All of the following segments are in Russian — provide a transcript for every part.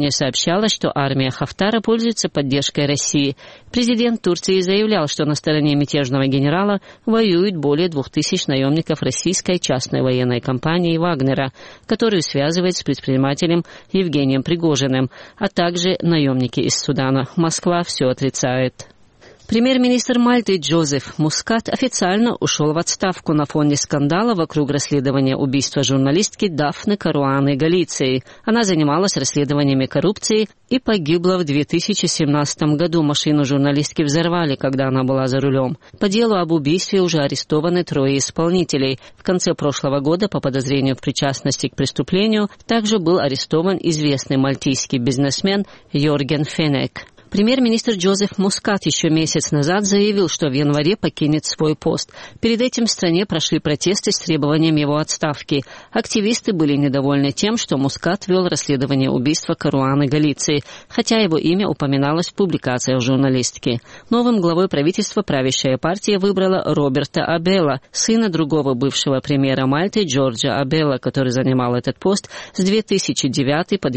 Ранее сообщалось, что армия Хафтара пользуется поддержкой России. Президент Турции заявлял, что на стороне мятежного генерала воюют более 2000 наемников российской частной военной компании «Вагнера», которую связывает с предпринимателем Евгением Пригожиным, а также наемники из Судана. Москва все отрицает. Премьер-министр Мальты Джозеф Мускат официально ушел в отставку на фоне скандала вокруг расследования убийства журналистки Дафны Каруаны Галиции. Она занималась расследованиями коррупции и погибла в 2017 году. Машину журналистки взорвали, когда она была за рулем. По делу об убийстве уже арестованы 3 исполнителей. В конце прошлого года по подозрению в причастности к преступлению также был арестован известный мальтийский бизнесмен Йорген Фенек. Премьер-министр Джозеф Мускат еще месяц назад заявил, что в январе покинет свой пост. Перед этим в стране прошли протесты с требованием его отставки. Активисты были недовольны тем, что Мускат вел расследование убийства Каруаны Галиции, хотя его имя упоминалось в публикациях журналистки. Новым главой правительства правящая партия выбрала Роберта Абелла, сына другого бывшего премьера Мальты Джорджа Абелла, который занимал этот пост с 2009 по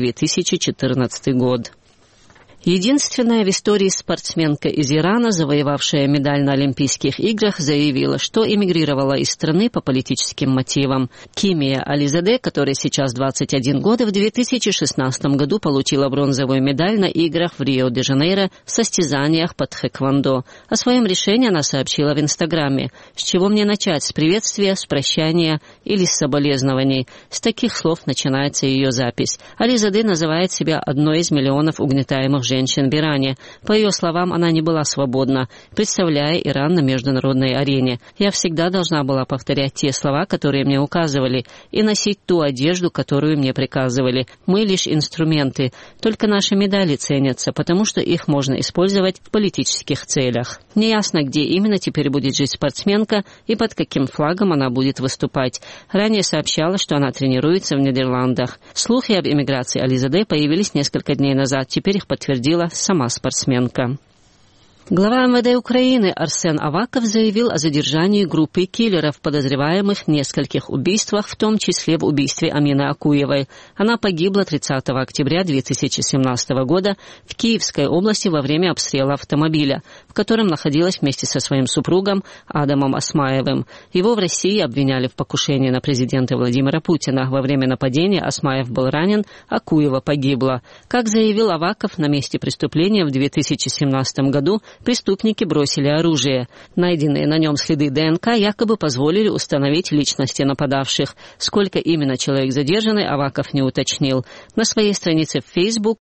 2014 год. Единственная в истории спортсменка из Ирана, завоевавшая медаль на Олимпийских играх, заявила, что эмигрировала из страны по политическим мотивам. Кимия Ализаде, которой сейчас 21 год, в 2016 году получила бронзовую медаль на играх в Рио-де-Жанейро в состязаниях по тхэквондо. О своем решении она сообщила в Инстаграме. «С чего мне начать? С приветствия, с прощания или с соболезнований?» С таких слов начинается ее запись. Ализаде называет себя одной из миллионов угнетаемых женщин в Иране. По ее словам, она не была свободна, представляя Иран на международной арене. «Я всегда должна была повторять те слова, которые мне указывали, и носить ту одежду, которую мне приказывали. Мы лишь инструменты. Только наши медали ценятся, потому что их можно использовать в политических целях». Неясно, где именно теперь будет жить спортсменка и под каким флагом она будет выступать. Ранее сообщала, что она тренируется в Нидерландах. Слухи об эмиграции Ализаде появились несколько дней назад. Теперь их подтвердила сама спортсменка. Глава МВД Украины Арсен Аваков заявил о задержании группы киллеров, подозреваемых в нескольких убийствах, в том числе в убийстве Амины Акуевой. Она погибла 30 октября 2017 года в Киевской области во время обстрела автомобиля, в котором находилась вместе со своим супругом Адамом Осмаевым. Его в России обвиняли в покушении на президента Владимира Путина. Во время нападения Осмаев был ранен, Акуева погибла. Как заявил Аваков, на месте преступления в 2017 году преступники бросили оружие. Найденные на нем следы ДНК якобы позволили установить личности нападавших. Сколько именно человек задержаны, Аваков не уточнил. На своей странице в Facebook